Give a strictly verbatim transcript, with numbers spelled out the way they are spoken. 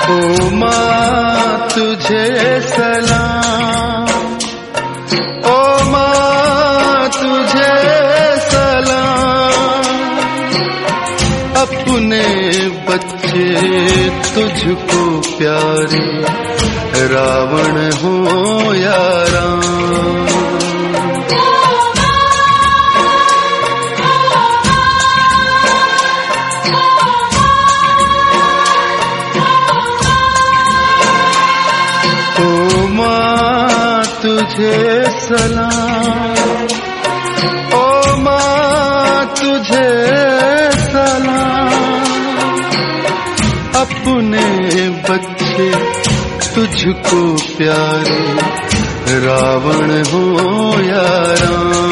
ओ माँ तुझे सलाम, ओ माँ तुझे सलाम। अपने बच्चे तुझको प्यारे, रावण हो या राम। ओ माँ तुझे सलाम, ओ माँ तुझे सलाम। अपने बच्चे तुझको प्यारे, रावण हो या राम।